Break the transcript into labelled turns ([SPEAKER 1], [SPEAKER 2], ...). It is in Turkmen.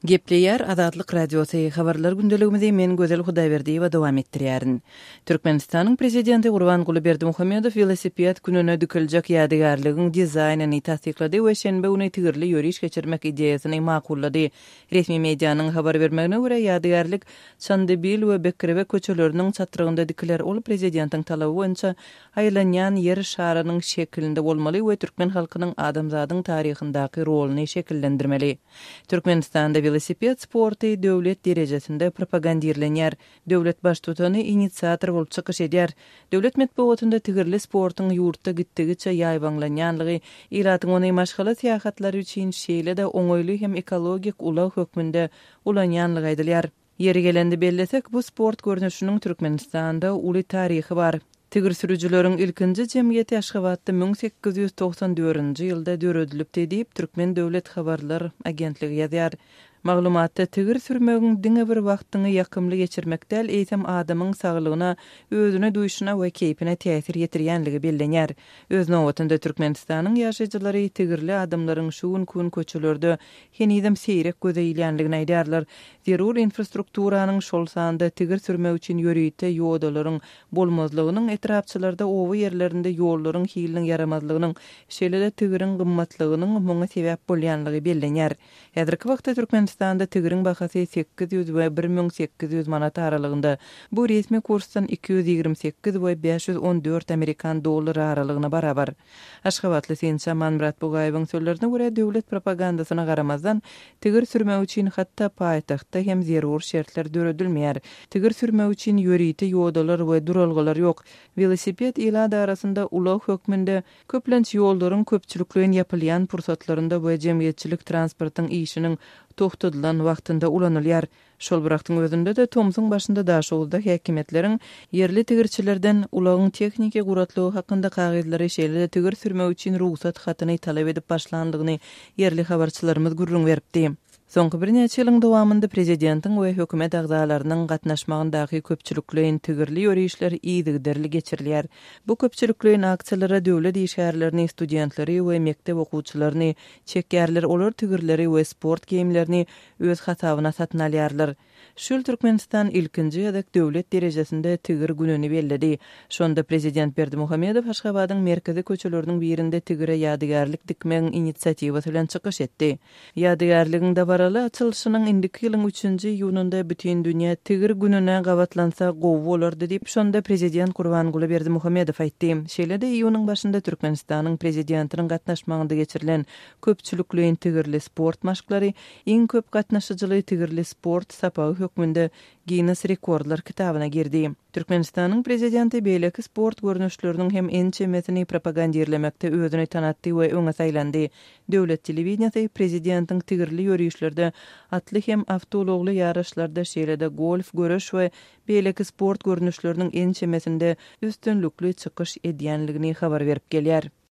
[SPEAKER 1] Gepleyer Azadlyk Radiosu habarlar gündeligimizde men Gözel Hudaýberdiýewa dowam etdirýärin. Türkmenistanyň prezidenti Gurbanguly Berdimuhammedow velosiped gününe düküljek ýadygarlygyň dizaynini tasdiklady we şenbe güni tigirli ýöriş geçirmek ideýasyny makullady. Resmi medianyň habar bermegine görä ýadygarlyk Çandebil we Bekrebe köçeleriniň çatyrygynda dikiler. Ol prezidentiň talaby boýunça aýlanýan ýer şarynyň şeklinde bolmaly we türkmen halkynyň adamzadyň taryhyndaky roluny şekillendirmeli. Türkmenistanda velosiped sporty döwlet derejesinde propagandirlenýär. Döwlet baş tutany inisiator bolup çykyş edýär. Döwlet medeniýetinde tigirli sportyň ýurtda gitdigiçe ýaýbanlanýanlygy, iratyň ony maşgala syýahatlary üçin şeýle de oňoýly hem ekologik ulaw hökmünde ulanýanlygy aýdylýar. Yeri gelende bellesek, bu sport görnüşiniň Türkmenistanda uly taryhy bar. Tigir sürücüleriň ilkinji jemgyýeti Aşgabatda 1894-nji ýylda döredilip diýip Türkmen Döwlet Habarlar Agentligi ýazýar. Maglumatda tigir sürmegiň diňe bir wagtyny ýakymly geçirmekdäl eýsem adamyň saglygyna, özüne duýuşuna we keypine täsir ýetirýänligi bellenýär. Öz nowatynda Türkmenistanyň ýaşaýjylary tigirli adamlaryň şu gün köçelerde henidem seýrek gözeýilýänligini aýdýarlar. Zerur infrastrukturanyň şol sanda tigir sürmek üçin ýörüýte ýoldalaryň bolmazlygynyň, etrapçylarda owy ýerlerinde ýollaryň hiliniň yaramazlygynyň, şeýle-de tigiriň gymmatlygynyň muňa sebäp bolýanlygy bellenýär. Häzirki wagtda Türkmenistanda tigiriň bahasy 800 we 1800 manat aralygynda. Bu resmi kursdan 228 we 514 Amerikan dollary aralygyna barabar. Aşgabatly Sençe Manmurat Bugaýewiň sözlerine görä döwlet propagandasyna garamazdan tigir sürmek üçin hatda paýtagtda hem zerur şertler döredilmeýär. Tigir sürmek üçin ýörüýte ýoldalar we duralgylar ýok. Velosiped ýylady arasynda ulaw hökmünde köplenç ýollaryň köpçülikligiň ýapylýan pursatlarynda we jemgyýetçilik transportyň işiniň togtadylan wagtynda ulanylýar. Şol bıraktyň özünde de Tomsyň başynda daşowda häkimetleriň yerli tigirçilerden ulagyň tekniki guratlygy hakynda kagydlary şeýle tigir sürmek üçin ruhsat hatyny talap edip başlandygyny yerli habarçylarymyz gurrun beripdi. Soňky bir neçe ýylyň dowamında prezidentiň we hökümet agzalarynyň gatnaşmagyndaky köpçülikliň tigirli ýörüşleri iýdigderli geçirilýär. Bu köpçülikliň aksiýalary döwlet işgärlerini, studentleri we mektep okuwçylaryny çekýärler, olar tigirleri we sport giyimlerini öz hasabyna satyn alýarlar. Şol Türkmenistan ilkinji ýa-da döwlet derejesinde tigir gününi belledi. Şonda prezident Berdimuhammedow Aşgabatyň merkezi köçeleriniň birinde tigire ýadygarlyk dikmegiň inisiatiwasy bilen çykyş etdi. Ýadygarlygyň da baraly açylşynyň indiki ýylyň 3-nji ýununda bütün dünýä tigir gününe gawatlansa gowy bolardy diýip şonda prezident Gurbanguly Berdimuhammedow aýtdy. Şeýle-de ýunyň başynda Türkmenistanyň prezidentiniň gatnaşmagynda geçirilen köpçülikliň tigirli sport maşklary iň köp gatnaşyjyly tigirli sport sapagy hökmünde Guinness Rekordlar kitabyna girdi. Türkmenistanyň prezidenti beýleki sport görnüşleriniň hem ençemesini propagandirlemekde özüni tanatdy we öňe saýlandy. Döwlet telewizionyasy prezidentiň tigirli ýörüşlerde atly hem awtologly ýaraşlarda şeýle-de golf, görüş we beýleki sport görnüşleriniň ençemesinde üstünlükli çykyş edýänligini habar berip gelýär.